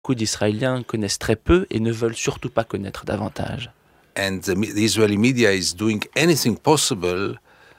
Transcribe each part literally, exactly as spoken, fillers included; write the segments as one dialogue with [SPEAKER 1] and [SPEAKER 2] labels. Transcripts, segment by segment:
[SPEAKER 1] Beaucoup d'Israéliens connaissent très peu et ne veulent surtout pas connaître davantage.
[SPEAKER 2] And the, the Israeli media is doing anything possible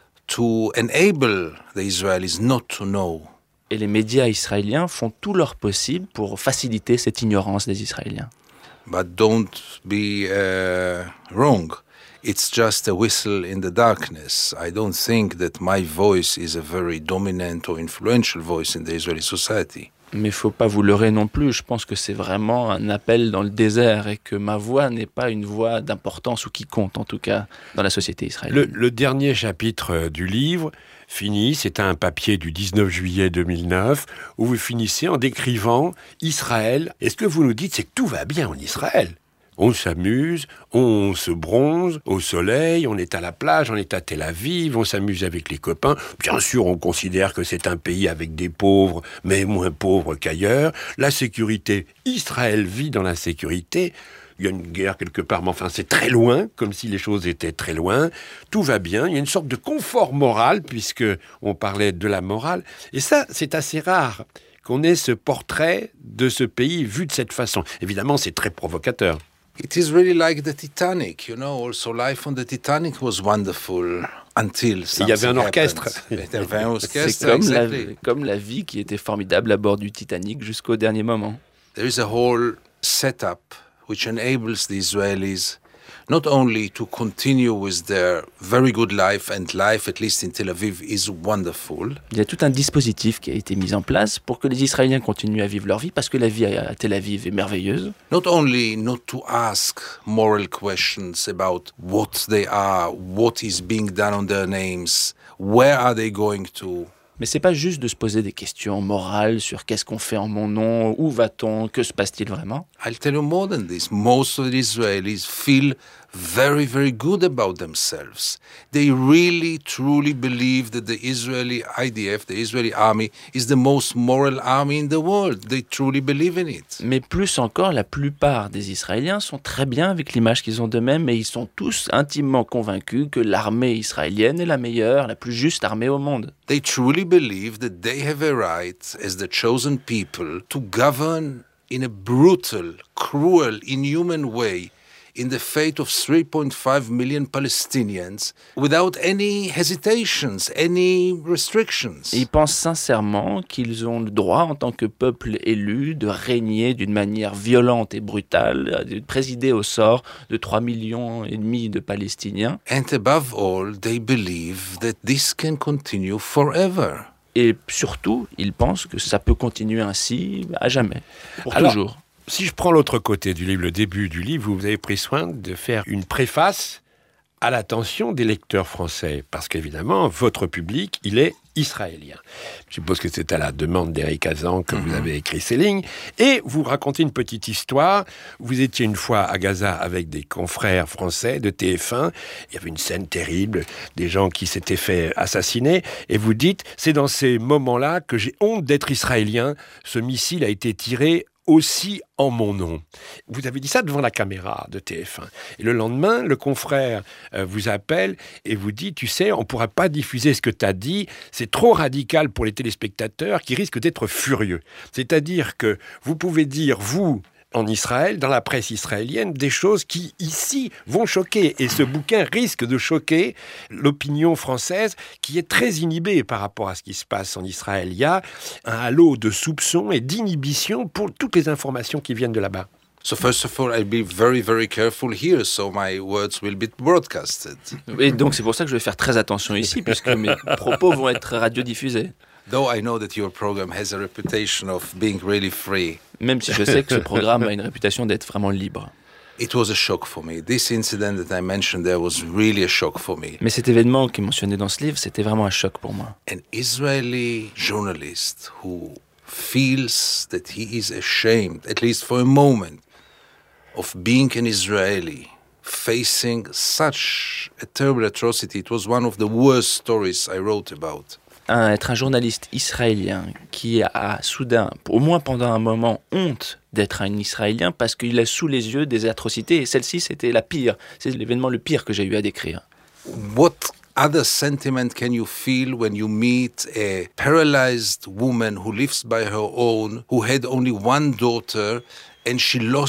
[SPEAKER 2] to enable the Israelis not to know.
[SPEAKER 1] Et les médias israéliens font tout leur possible pour faciliter cette ignorance des Israéliens.
[SPEAKER 2] But don't be uh, wrong. It's just a whistle in the darkness. I don't think that my voice is a very dominant or influential voice in the Israeli society.
[SPEAKER 1] Mais il ne faut pas vous leurrer non plus, je pense que c'est vraiment un appel dans le désert et que ma voix n'est pas une voix d'importance ou qui compte en tout cas dans la société israélienne.
[SPEAKER 3] Le, le dernier chapitre du livre finit, c'est un papier du dix-neuf juillet deux mille neuf, où vous finissez en décrivant Israël. Et ce que vous nous dites, c'est que tout va bien en Israël. On s'amuse, on se bronze au soleil, on est à la plage, on est à Tel Aviv, on s'amuse avec les copains. Bien sûr, on considère que c'est un pays avec des pauvres, mais moins pauvres qu'ailleurs. La sécurité, Israël vit dans la sécurité. Il y a une guerre quelque part, mais enfin c'est très loin, comme si les choses étaient très loin. Tout va bien, il y a une sorte de confort moral, puisque on parlait de la morale. Et ça, c'est assez rare qu'on ait ce portrait de ce pays vu de cette façon. Évidemment, c'est très provocateur.
[SPEAKER 2] It is really like the Titanic, you know. Also, life on the Titanic was wonderful until something
[SPEAKER 3] Il y avait un orchestre.
[SPEAKER 2] Il y avait un orchestre,
[SPEAKER 1] C'est comme,
[SPEAKER 2] exactly.
[SPEAKER 1] la, comme la vie qui était formidable à bord du Titanic jusqu'au dernier moment.
[SPEAKER 2] There is a whole setup which enables the Israelis not only to continue with their very good life, and life, at least in Tel Aviv, is wonderful.
[SPEAKER 1] Il y a tout un dispositif qui a été mis en place pour que les Israéliens continuent à vivre leur vie, parce que la vie à Tel Aviv est merveilleuse.
[SPEAKER 2] Not only not to ask moral questions about what they are, what is being done on their names, where are they going to.
[SPEAKER 1] Mais c'est pas juste de se poser des questions morales sur qu'est-ce qu'on fait en mon nom, où va-t-on, que se passe-t-il vraiment.
[SPEAKER 2] I'll tell you more than this. Most of the Israelis feel very, very good about themselves. They really, truly believe that the Israeli I D F, the Israeli army, is the most moral army in the world. They truly believe in it.
[SPEAKER 1] Mais plus encore, la plupart des Israéliens sont très bien avec l'image qu'ils ont d'eux-mêmes et ils sont tous intimement convaincus que l'armée israélienne est la meilleure, la plus juste armée au monde.
[SPEAKER 2] They truly believe that they have a right, as the chosen people, to govern in a brutal, cruel, inhuman way in the fate of three point five million Palestinians without any hesitations, any restrictions.
[SPEAKER 1] Et ils pensent sincèrement qu'ils ont le droit, en tant que peuple élu, de régner d'une manière violente et brutale, de présider au sort de trois millions et demi de Palestiniens.
[SPEAKER 2] And above all, they believe that this can continue forever.
[SPEAKER 1] Et surtout, ils pensent que ça peut continuer ainsi à jamais, pour
[SPEAKER 3] Alors,
[SPEAKER 1] toujours.
[SPEAKER 3] Si je prends l'autre côté du livre, le début du livre, vous avez pris soin de faire une préface à l'attention des lecteurs français. Parce qu'évidemment, votre public, il est israélien. Je suppose que c'est à la demande d'Éric Hazan que mm-hmm. vous avez écrit ces lignes. Et vous racontez une petite histoire. Vous étiez une fois à Gaza avec des confrères français de T F un. Il y avait une scène terrible, des gens qui s'étaient fait assassiner. Et vous dites, c'est dans ces moments-là que j'ai honte d'être israélien. Ce missile a été tiré aussi en mon nom. Vous avez dit ça devant la caméra de T F un. Et le lendemain, le confrère euh, vous appelle et vous dit, tu sais, on ne pourra pas diffuser ce que tu as dit, c'est trop radical pour les téléspectateurs qui risquent d'être furieux. C'est-à-dire que vous pouvez dire, vous, en Israël, dans la presse israélienne, des choses qui, ici, vont choquer. Et ce bouquin risque de choquer l'opinion française qui est très inhibée par rapport à ce qui se passe en Israël. Il y a un halo de soupçons et d'inhibition pour toutes les informations qui viennent de là-bas.
[SPEAKER 2] So first of all, I'll be very, very careful here, so my words will be broadcasted.
[SPEAKER 1] Et donc c'est pour ça que je vais faire très attention ici, puisque mes propos vont être radiodiffusés.
[SPEAKER 2] Though I know that your program has a reputation of being really free.
[SPEAKER 1] Même si je sais que ce programme a une réputation d'être vraiment libre.
[SPEAKER 2] It was a shock for me. This incident that I mentioned there was really a shock for me.
[SPEAKER 1] Mais cet événement qui est mentionné dans ce livre, c'était vraiment un choc pour moi.
[SPEAKER 2] An Israeli journalist who feels that he is ashamed, at least for a moment, of being an Israeli, facing such a terrible atrocity. It was one of the worst stories I wrote about.
[SPEAKER 1] Un, être un journaliste israélien qui a soudain, au moins pendant un moment, honte d'être un Israélien parce qu'il a sous les yeux des atrocités et celle-ci c'était la pire, c'est l'événement le pire que j'ai eu à décrire.
[SPEAKER 2] What other sentiment can you feel when you meet a paralyzed woman who lives by her own, who had only one daughter, and she lost